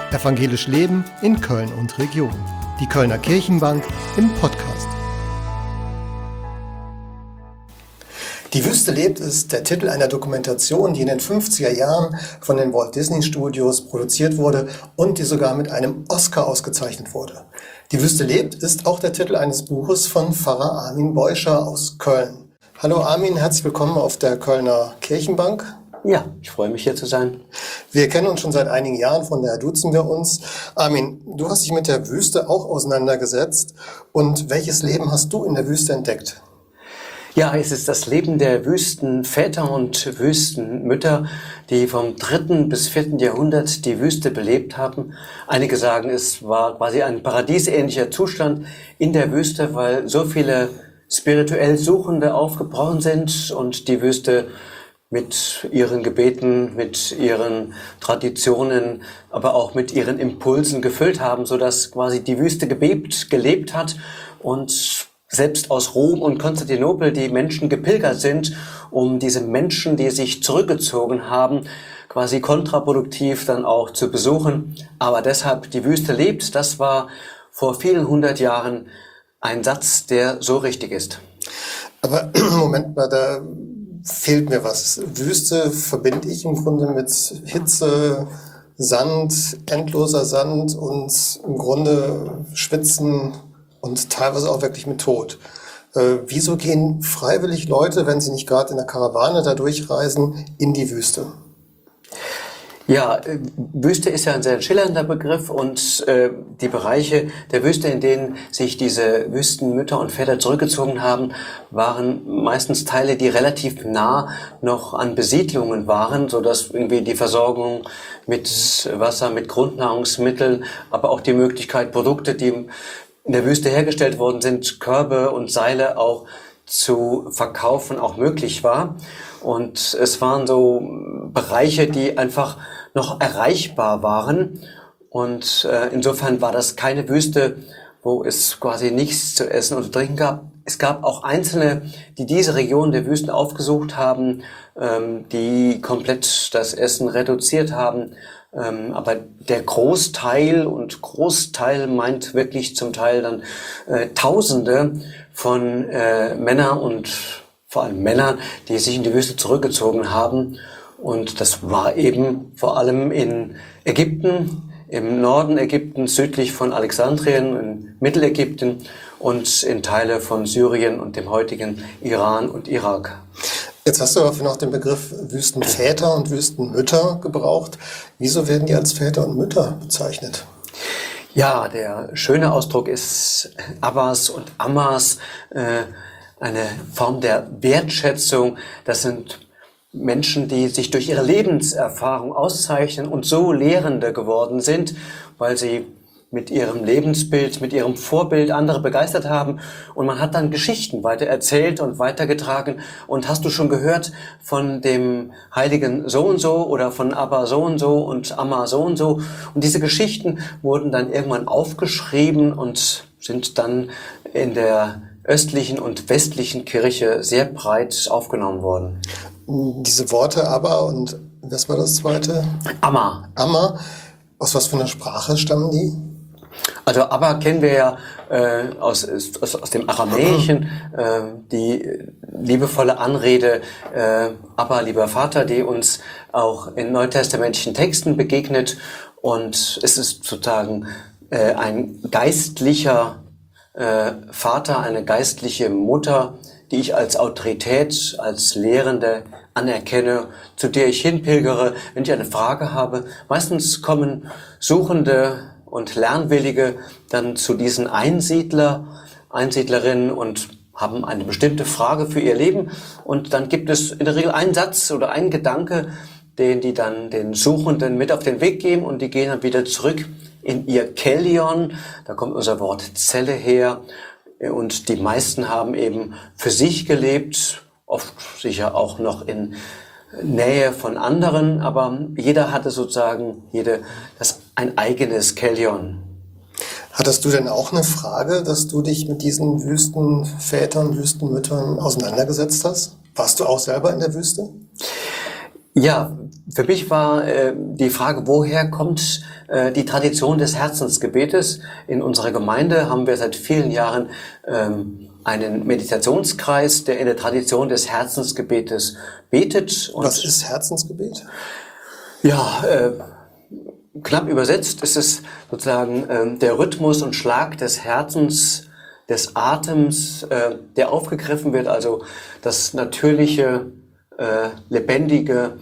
Evangelisch Leben in Köln und Region. Die Kölner Kirchenbank im Podcast. Die Wüste lebt ist der Titel einer Dokumentation, die in den 50er Jahren von den Walt Disney Studios produziert wurde und die sogar mit einem Oscar ausgezeichnet wurde. Die Wüste lebt ist auch der Titel eines Buches von Pfarrer Armin Beuscher aus Köln. Hallo Armin, herzlich willkommen auf der Kölner Kirchenbank. Ja, ich freue mich hier zu sein. Wir kennen uns schon seit einigen Jahren, von daher duzen wir uns. Armin, du hast dich mit der Wüste auch auseinandergesetzt. Und welches Leben hast du in der Wüste entdeckt? Ja, es ist das Leben der Wüstenväter und Wüstenmütter, die vom 3. bis 4. Jahrhundert die Wüste belebt haben. Einige sagen, es war quasi ein paradiesähnlicher Zustand in der Wüste, weil so viele spirituell Suchende aufgebrochen sind und die Wüste mit ihren Gebeten, mit ihren Traditionen, aber auch mit ihren Impulsen gefüllt haben, sodass quasi die Wüste gebebt, gelebt hat und selbst aus Rom und Konstantinopel die Menschen gepilgert sind, um diese Menschen, die sich zurückgezogen haben, quasi kontraproduktiv dann auch zu besuchen. Aber deshalb die Wüste lebt, das war vor vielen 100 Jahren ein Satz, der so richtig ist. Aber Moment mal, da fehlt mir was. Wüste verbinde ich im Grunde mit Hitze, Sand, endloser Sand und im Grunde Schwitzen und teilweise auch wirklich mit Tod. Wieso gehen freiwillig Leute, wenn sie nicht gerade in der Karawane da durchreisen, in die Wüste? Ja, Wüste ist ja ein sehr schillernder Begriff und die Bereiche der Wüste, in denen sich diese Wüstenmütter und Väter zurückgezogen haben, waren meistens Teile, die relativ nah noch an Besiedlungen waren, so dass irgendwie die Versorgung mit Wasser, mit Grundnahrungsmitteln, aber auch die Möglichkeit, Produkte, die in der Wüste hergestellt worden sind, Körbe und Seile auch zu verkaufen, auch möglich war. Und es waren so Bereiche, die einfach noch erreichbar waren. Und insofern war das keine Wüste, wo es quasi nichts zu essen und zu trinken gab. Es gab auch Einzelne, die diese Region der Wüsten aufgesucht haben, die komplett das Essen reduziert haben. Aber der Großteil, und Großteil meint wirklich zum Teil dann Tausende von Männern und vor allem Männern, die sich in die Wüste zurückgezogen haben. Und das war eben vor allem in Ägypten, im Norden Ägyptens, südlich von Alexandrien, in Mittelägypten und in Teile von Syrien und dem heutigen Iran und Irak. Jetzt hast du aber noch den Begriff Wüstenväter und Wüstenmütter gebraucht. Wieso werden die als Väter und Mütter bezeichnet? Ja, der schöne Ausdruck ist Abbas und Ammas, eine Form der Wertschätzung. Das sind Menschen, die sich durch ihre Lebenserfahrung auszeichnen und so Lehrende geworden sind, weil sie mit ihrem Lebensbild, mit ihrem Vorbild andere begeistert haben. Und man hat dann Geschichten weiter erzählt und weitergetragen. Und hast du schon gehört von dem Heiligen so und so oder von Abba so und Amma so und so? Und diese Geschichten wurden dann irgendwann aufgeschrieben und sind dann in der östlichen und westlichen Kirche sehr breit aufgenommen worden. Diese Worte Abba und was war das zweite? Amma. Amma. Aus was für einer Sprache stammen die? Also Abba kennen wir ja aus dem Aramäischen, die liebevolle Anrede Abba, lieber Vater, die uns auch in neutestamentlichen Texten begegnet. Und es ist sozusagen ein geistlicher Vater, eine geistliche Mutter, die ich als Autorität, als Lehrende anerkenne, zu der ich hinpilgere, wenn ich eine Frage habe. Meistens kommen Suchende und Lernwillige dann zu diesen Einsiedlerinnen und haben eine bestimmte Frage für ihr Leben. Und dann gibt es in der Regel einen Satz oder einen Gedanke, den die dann den Suchenden mit auf den Weg geben und die gehen dann wieder zurück in ihr Kellion. Da kommt unser Wort Zelle her. Und die meisten haben eben für sich gelebt, oft sicher auch noch in Nähe von anderen, aber jeder hatte sozusagen ein eigenes Kellion. Hattest du denn auch eine Frage, dass du dich mit diesen Wüstenvätern, Wüstenmüttern auseinandergesetzt hast? Warst du auch selber in der Wüste? Ja, für mich war die Frage, woher kommt die Tradition des Herzensgebetes? In unserer Gemeinde haben wir seit vielen Jahren einen Meditationskreis, der in der Tradition des Herzensgebetes betet. Und Was ist Herzensgebet? ja, knapp übersetzt ist es sozusagen der Rhythmus und Schlag des Herzens, des Atems, der aufgegriffen wird, also das natürliche, lebendige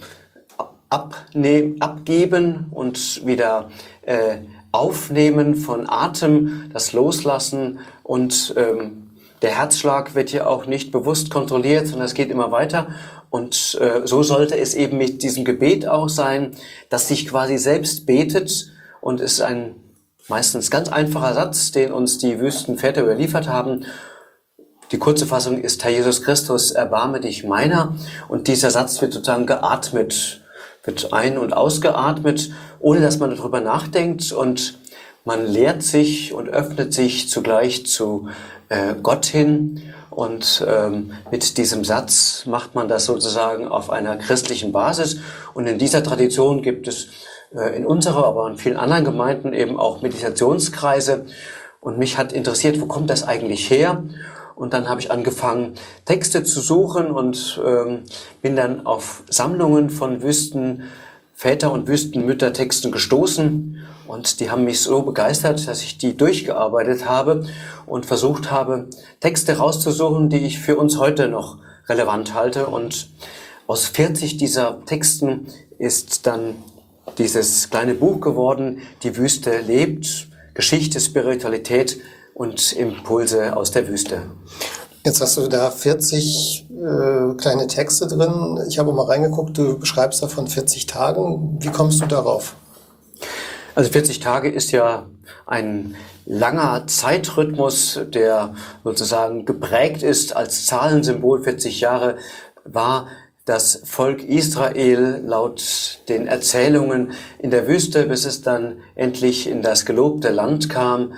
Abgeben und wieder Aufnehmen von Atem, das Loslassen und der Herzschlag wird hier auch nicht bewusst kontrolliert, sondern es geht immer weiter. Und so sollte es eben mit diesem Gebet auch sein, dass sich quasi selbst betet und es ist ein meistens ganz einfacher Satz, den uns die Wüstenväter überliefert haben. Die kurze Fassung ist: Herr Jesus Christus, erbarme dich meiner. Und dieser Satz wird sozusagen geatmet, wird ein- und ausgeatmet, ohne dass man darüber nachdenkt. Und man lehrt sich und öffnet sich zugleich zu Gott hin. Und mit diesem Satz macht man das sozusagen auf einer christlichen Basis. Und in dieser Tradition gibt es in unserer, aber in vielen anderen Gemeinden eben auch Meditationskreise. Und mich hat interessiert, wo kommt das eigentlich her? Und dann habe ich angefangen, Texte zu suchen und bin dann auf Sammlungen von Wüstenväter- und Wüstenmüttertexten gestoßen. Und die haben mich so begeistert, dass ich die durchgearbeitet habe und versucht habe, Texte rauszusuchen, die ich für uns heute noch relevant halte. Und aus 40 dieser Texten ist dann dieses kleine Buch geworden, Die Wüste lebt, Geschichte, Spiritualität und Impulse aus der Wüste. Jetzt hast du da 40 kleine Texte drin. Ich habe mal reingeguckt, du beschreibst davon 40 Tagen. Wie kommst du darauf? Also 40 Tage ist ja ein langer Zeitrhythmus, der sozusagen geprägt ist als Zahlensymbol. 40 Jahre war das Volk Israel laut den Erzählungen in der Wüste, bis es dann endlich in das gelobte Land kam.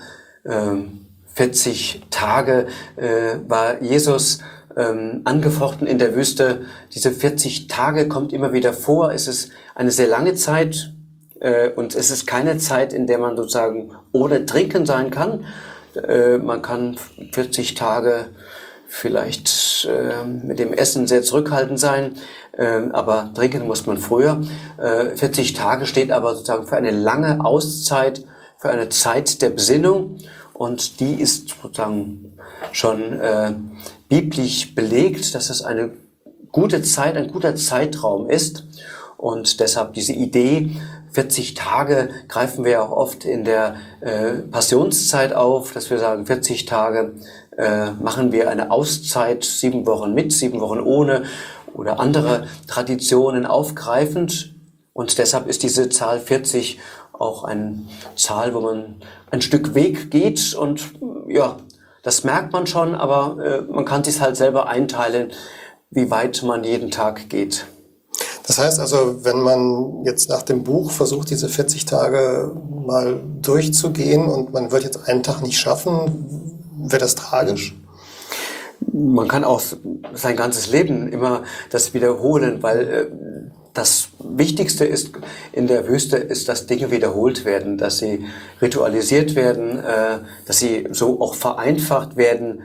40 Tage war Jesus angefochten in der Wüste. Diese 40 Tage kommt immer wieder vor. Es ist eine sehr lange Zeit und es ist keine Zeit, in der man sozusagen ohne Trinken sein kann. Man kann 40 Tage vielleicht mit dem Essen sehr zurückhaltend sein, aber trinken muss man früher. 40 Tage steht aber sozusagen für eine lange Auszeit, für eine Zeit der Besinnung. Und die ist sozusagen schon biblisch belegt, dass es eine gute Zeit, ein guter Zeitraum ist. Und deshalb diese Idee, 40 Tage greifen wir auch oft in der Passionszeit auf, dass wir sagen, 40 Tage machen wir eine Auszeit, 7 Wochen mit, 7 Wochen ohne oder andere Traditionen aufgreifend. Und deshalb ist diese Zahl 40 auch eine Zahl, wo man ein Stück Weg geht und ja, das merkt man schon, aber man kann sich halt selber einteilen, wie weit man jeden Tag geht. Das heißt also, wenn man jetzt nach dem Buch versucht, diese 40 Tage mal durchzugehen und man wird jetzt einen Tag nicht schaffen, wäre das tragisch? Man kann auch sein ganzes Leben immer das wiederholen, weil das Wichtigste ist in der Wüste, ist, dass Dinge wiederholt werden, dass sie ritualisiert werden, dass sie so auch vereinfacht werden,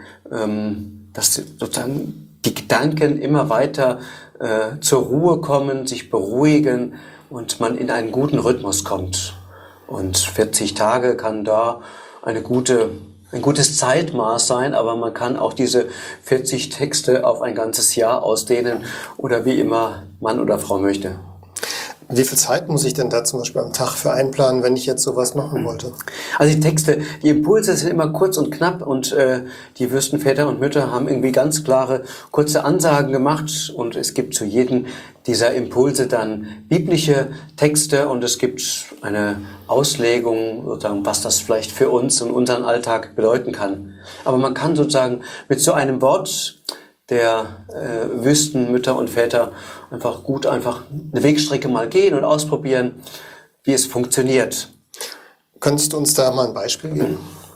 dass sozusagen die Gedanken immer weiter zur Ruhe kommen, sich beruhigen und man in einen guten Rhythmus kommt. Und 40 Tage kann da ein gutes Zeitmaß sein, aber man kann auch diese 40 Texte auf ein ganzes Jahr ausdehnen oder wie immer Mann oder Frau möchte. Wie viel Zeit muss ich denn da zum Beispiel am Tag für einplanen, wenn ich jetzt sowas machen wollte? Also die Texte, die Impulse sind immer kurz und knapp und die Wüstenväter und Mütter haben irgendwie ganz klare, kurze Ansagen gemacht und es gibt zu jedem dieser Impulse dann biblische Texte und es gibt eine Auslegung, sozusagen, was das vielleicht für uns und unseren Alltag bedeuten kann. Aber man kann sozusagen mit so einem Wort der Wüstenmütter und Väter einfach eine Wegstrecke mal gehen und ausprobieren, wie es funktioniert. Könntest du uns da mal ein Beispiel geben?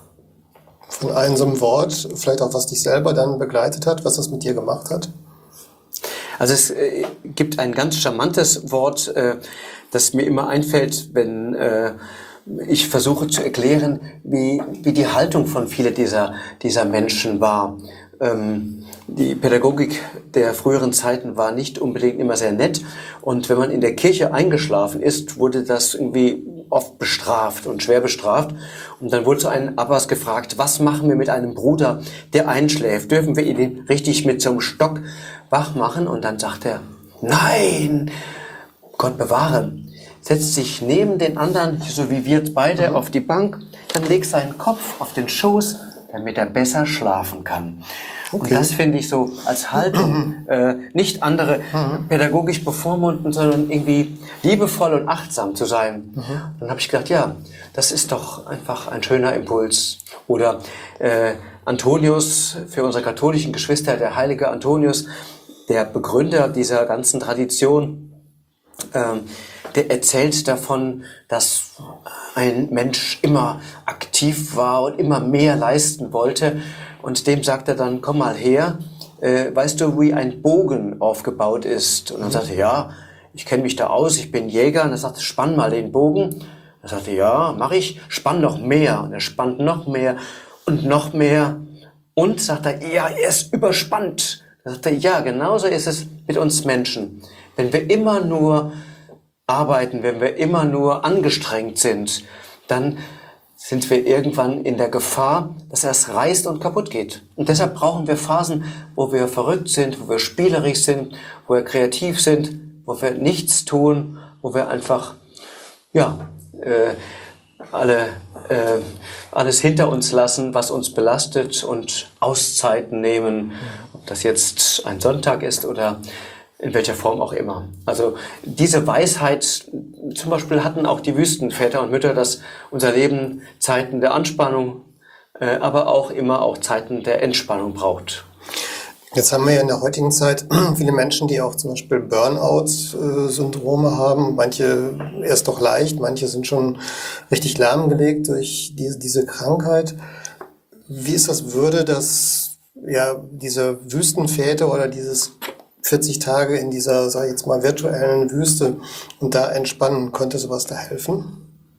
Von einem so einem Wort, vielleicht auch was dich selber dann begleitet hat, was das mit dir gemacht hat? Also es gibt ein ganz charmantes Wort, das mir immer einfällt, wenn ich versuche zu erklären, wie die Haltung von vielen dieser Menschen war. Die Pädagogik der früheren Zeiten war nicht unbedingt immer sehr nett, und wenn man in der Kirche eingeschlafen ist, wurde das irgendwie oft bestraft und schwer bestraft. Und dann wurde so ein Abbas gefragt, was machen wir mit einem Bruder, der einschläft? Dürfen wir ihn richtig mit so einem Stock wach machen? Und dann sagt er, nein, Gott bewahre. Setzt sich neben den anderen, so wie wir beide, auf die Bank, dann legt seinen Kopf auf den Schoß, damit er besser schlafen kann. Okay. Und das finde ich so als Haltung, nicht andere pädagogisch bevormunden, sondern irgendwie liebevoll und achtsam zu sein. Dann habe ich gedacht, ja, das ist doch einfach ein schöner Impuls. Oder Antonius, für unsere katholischen Geschwister, der heilige Antonius, der Begründer dieser ganzen Tradition, der erzählt davon, dass ein Mensch immer aktiv war und immer mehr leisten wollte. Und dem sagt er dann, komm mal her, weißt du, wie ein Bogen aufgebaut ist? Und dann sagt er, ja, ich kenne mich da aus, ich bin Jäger. Und er sagt, spann mal den Bogen. Er sagte, ja, mach ich, spann noch mehr. Und er spannt noch mehr und noch mehr. Und sagt er, ja, er ist überspannt. Er sagte, ja, genauso ist es mit uns Menschen. Wenn wir immer nur arbeiten, wenn wir immer nur angestrengt sind, dann sind wir irgendwann in der Gefahr, dass es reißt und kaputt geht. Und deshalb brauchen wir Phasen, wo wir verrückt sind, wo wir spielerisch sind, wo wir kreativ sind, wo wir nichts tun, wo wir einfach, ja, alles hinter uns lassen, was uns belastet, und Auszeiten nehmen, ob das jetzt ein Sonntag ist oder in welcher Form auch immer. Also diese Weisheit zum Beispiel hatten auch die Wüstenväter und Mütter, dass unser Leben Zeiten der Anspannung, aber auch immer auch Zeiten der Entspannung braucht. Jetzt haben wir ja in der heutigen Zeit viele Menschen, die auch zum Beispiel Burnout-Syndrome haben. Manche erst doch leicht, manche sind schon richtig lahmgelegt durch diese Krankheit. Wie ist das, würde das, ja, diese Wüstenväter oder dieses 40 Tage in dieser, sag ich jetzt mal, virtuellen Wüste und da entspannen, könnte sowas da helfen?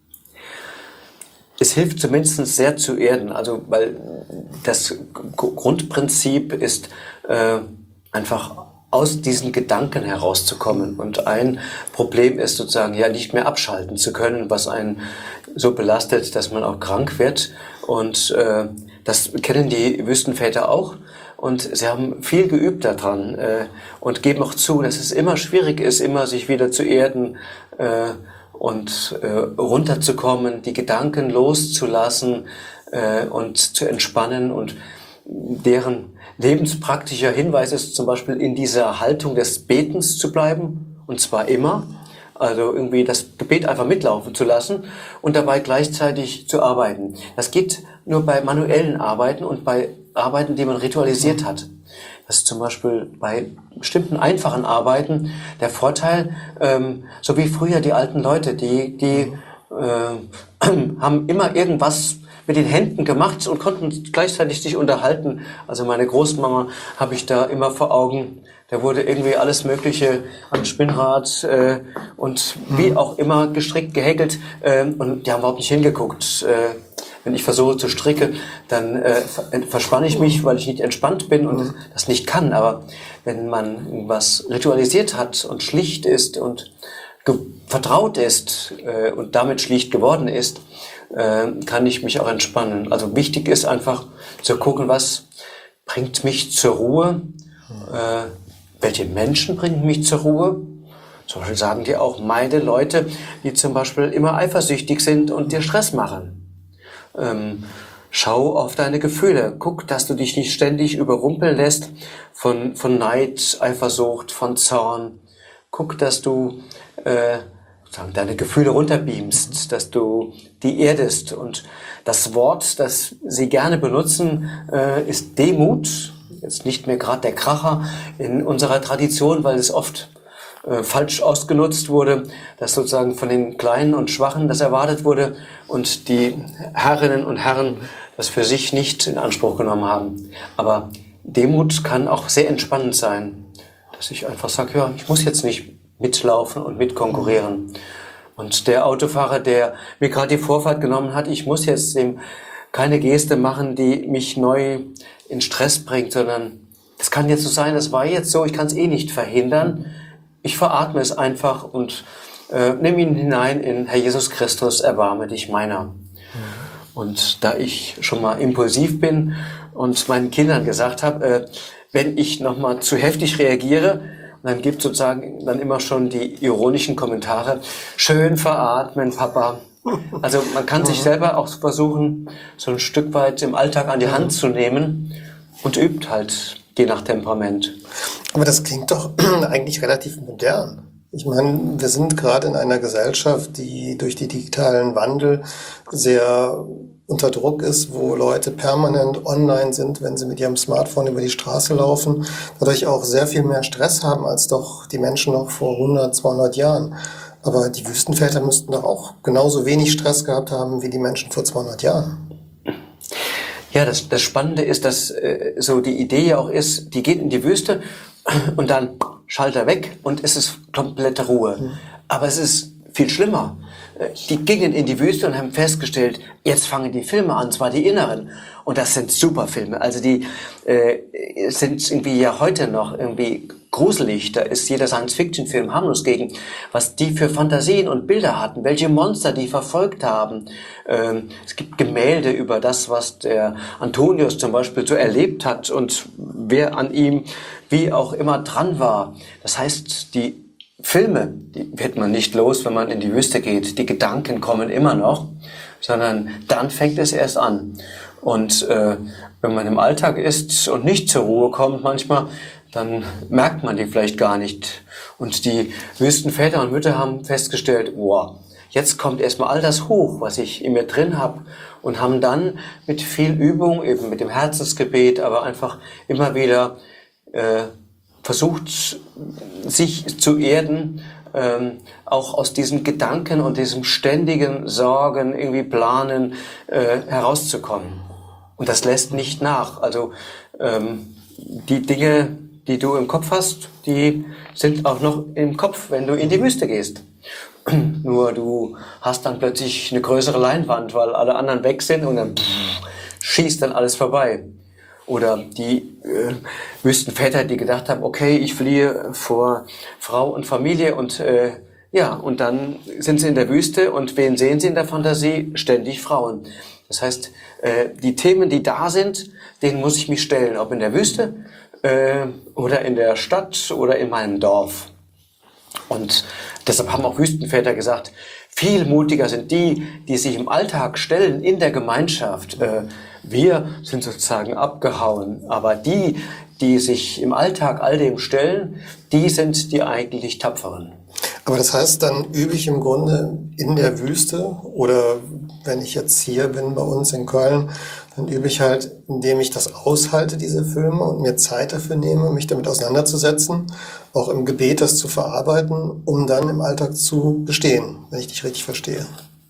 Es hilft zumindest sehr zu erden, also weil das Grundprinzip ist, einfach aus diesen Gedanken herauszukommen. Und ein Problem ist sozusagen, ja, nicht mehr abschalten zu können, was einen so belastet, dass man auch krank wird. Und das kennen die Wüstenväter auch. Und sie haben viel geübt daran und geben auch zu, dass es immer schwierig ist, immer sich wieder zu erden und runterzukommen, die Gedanken loszulassen und zu entspannen. Und deren lebenspraktischer Hinweis ist zum Beispiel, in dieser Haltung des Betens zu bleiben, und zwar immer. Also irgendwie das Gebet einfach mitlaufen zu lassen und dabei gleichzeitig zu arbeiten. Das geht nur bei manuellen Arbeiten und bei Arbeiten, die man ritualisiert hat. Das ist zum Beispiel bei bestimmten einfachen Arbeiten der Vorteil, so wie früher die alten Leute, die haben immer irgendwas mit den Händen gemacht und konnten gleichzeitig sich unterhalten. Also meine Großmama habe ich da immer vor Augen. Da wurde irgendwie alles Mögliche am Spinnrad und wie auch immer gestrickt, gehäkelt und die haben überhaupt nicht hingeguckt. Wenn ich versuche zu stricken, dann verspanne ich mich, weil ich nicht entspannt bin und das nicht kann. Aber wenn man irgendwas ritualisiert hat und schlicht ist und vertraut ist und damit schlicht geworden ist, kann ich mich auch entspannen. Also wichtig ist einfach zu gucken, was bringt mich zur Ruhe, welche Menschen bringen mich zur Ruhe. Zum Beispiel sagen die auch, meide Leute, die zum Beispiel immer eifersüchtig sind und dir Stress machen. Schau auf deine Gefühle. Guck, dass du dich nicht ständig überrumpeln lässt von Neid, Eifersucht, von Zorn. Guck, dass du deine Gefühle runterbeamst, dass du die erdest. Und das Wort, das sie gerne benutzen, ist Demut. Jetzt nicht mehr gerade der Kracher in unserer Tradition, weil es oft falsch ausgenutzt wurde, dass sozusagen von den Kleinen und Schwachen das erwartet wurde und die Herrinnen und Herren das für sich nicht in Anspruch genommen haben. Aber Demut kann auch sehr entspannend sein. dass ich einfach sage, ja, ich muss jetzt nicht mitlaufen und mitkonkurrieren. Und der Autofahrer, der mir gerade die Vorfahrt genommen hat, ich muss jetzt ihm keine Geste machen, die mich neu in Stress bringt, sondern das kann jetzt so sein, das war jetzt so, ich kann es eh nicht verhindern. Ich veratme es einfach und nimm ihn hinein in Herr Jesus Christus, erbarme dich meiner. Und da ich schon mal impulsiv bin und meinen Kindern gesagt habe, wenn ich nochmal zu heftig reagiere, dann gibt sozusagen dann immer schon die ironischen Kommentare, schön veratmen, Papa. Also man kann sich selber auch versuchen, so ein Stück weit im Alltag an die Hand zu nehmen und übt halt je nach Temperament. Aber das klingt doch eigentlich relativ modern. Ich meine, wir sind gerade in einer Gesellschaft, die durch die digitalen Wandel sehr unter Druck ist, wo Leute permanent online sind, wenn sie mit ihrem Smartphone über die Straße laufen, dadurch auch sehr viel mehr Stress haben als doch die Menschen noch vor 100, 200 Jahren. Aber die Wüstenväter müssten doch auch genauso wenig Stress gehabt haben wie die Menschen vor 200 Jahren. Ja, das Spannende ist, dass so die Idee ja auch ist, die geht in die Wüste und dann Schalter weg und es ist komplette Ruhe. Aber es ist viel schlimmer. Die gingen in die Wüste und haben festgestellt, jetzt fangen die Filme an, zwar die inneren. Und das sind super Filme. Also die sind irgendwie ja heute noch irgendwie gruselig. Da ist jeder Science-Fiction-Film harmlos gegen, was die für Fantasien und Bilder hatten, welche Monster die verfolgt haben. Es gibt Gemälde über das, was der Antonius zum Beispiel so erlebt hat und wer an ihm wie auch immer dran war. Das heißt, die Filme, die wird man nicht los, wenn man in die Wüste geht. Die Gedanken kommen immer noch, sondern dann fängt es erst an. Und wenn man im Alltag ist und nicht zur Ruhe kommt manchmal, dann merkt man die vielleicht gar nicht. Und die Wüstenväter und Mütter haben festgestellt, wow, jetzt kommt erstmal all das hoch, was ich in mir drin habe, und haben dann mit viel Übung, eben mit dem Herzensgebet, aber einfach immer wieder versucht, sich zu erden, auch aus diesen Gedanken und diesem ständigen Sorgen, irgendwie Planen herauszukommen. Und das lässt nicht nach. Also die Dinge, die du im Kopf hast, die sind auch noch im Kopf, wenn du in die Wüste gehst. Nur du hast dann plötzlich eine größere Leinwand, weil alle anderen weg sind und dann schießt dann alles vorbei. Oder die Wüstenväter, die gedacht haben, okay, ich fliehe vor Frau und Familie und und dann sind sie in der Wüste und wen sehen sie in der Fantasie? Ständig Frauen. Das heißt, die Themen, die da sind, denen muss ich mich stellen, ob in der Wüste oder in der Stadt oder in meinem Dorf. Und deshalb haben auch Wüstenväter gesagt, viel mutiger sind die, die sich im Alltag stellen, in der Gemeinschaft. Wir sind sozusagen abgehauen, aber die, die sich im Alltag all dem stellen, die sind die eigentlich Tapferen. Aber das heißt, dann übe ich im Grunde in der Wüste, oder wenn ich jetzt hier bin bei uns in Köln, dann übe ich halt, indem ich das aushalte, diese Filme, und mir Zeit dafür nehme, mich damit auseinanderzusetzen, auch im Gebet das zu verarbeiten, um dann im Alltag zu bestehen, wenn ich dich richtig verstehe.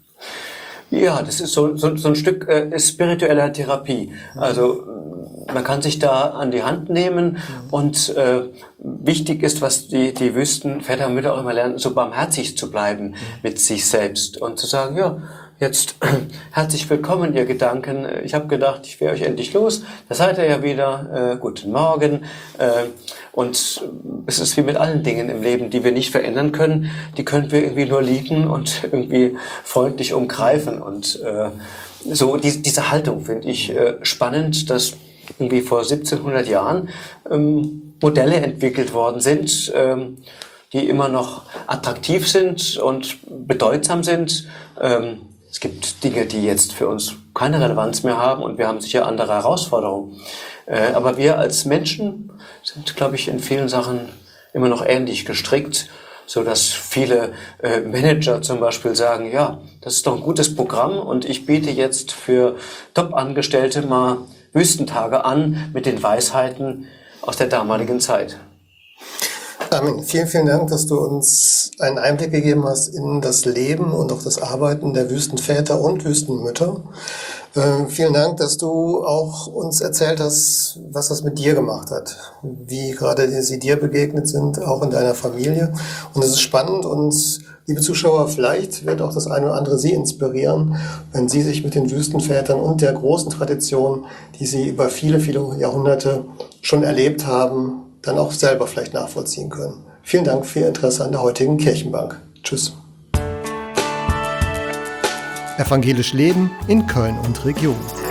Ja, das ist so ein Stück spiritueller Therapie. Also man kann sich da an die Hand nehmen und wichtig ist, was die Wüstenväter und Mütter auch immer lernen, so barmherzig zu bleiben mit sich selbst und zu sagen, ja, jetzt herzlich willkommen, ihr Gedanken. Ich habe gedacht, ich wäre euch endlich los. Da seid ihr ja wieder. Guten Morgen. Und es ist wie mit allen Dingen im Leben, die wir nicht verändern können. Die können wir irgendwie nur lieben und irgendwie freundlich umgreifen. Und so diese Haltung finde ich spannend, dass irgendwie vor 1700 Jahren Modelle entwickelt worden sind, die immer noch attraktiv sind und bedeutsam sind. Es gibt Dinge, die jetzt für uns keine Relevanz mehr haben, und wir haben sicher andere Herausforderungen. Aber wir als Menschen sind, glaube ich, in vielen Sachen immer noch ähnlich gestrickt, so dass viele Manager zum Beispiel sagen, ja, das ist doch ein gutes Programm und ich biete jetzt für Top-Angestellte mal Wüstentage an mit den Weisheiten aus der damaligen Zeit. Armin, vielen, vielen Dank, dass du uns einen Einblick gegeben hast in das Leben und auch das Arbeiten der Wüstenväter und Wüstenmütter. Vielen Dank, dass du auch uns erzählt hast, was das mit dir gemacht hat, wie gerade sie dir begegnet sind, auch in deiner Familie. Und es ist spannend und liebe Zuschauer, vielleicht wird auch das eine oder andere Sie inspirieren, wenn Sie sich mit den Wüstenvätern und der großen Tradition, die Sie über viele, viele Jahrhunderte schon erlebt haben, dann auch selber vielleicht nachvollziehen können. Vielen Dank für Ihr Interesse an der heutigen Kirchenbank. Tschüss. Evangelisch Leben in Köln und Region.